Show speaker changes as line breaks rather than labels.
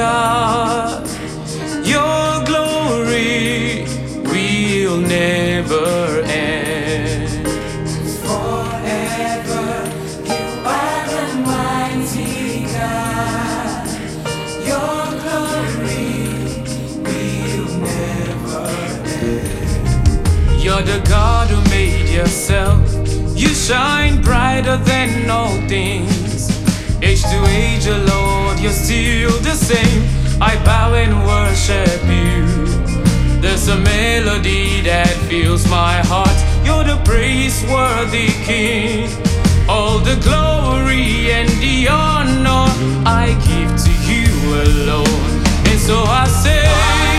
God. Your glory will never end.
Forever you are the mighty God. Your glory will never end.
You're the God who made yourself. You shine brighter than all things. Age to age, oh Lord, you're still the same. I bow and worship you. There's a melody that fills my heart. You're the praiseworthy King. All the glory and the honor I give to you alone. And so I say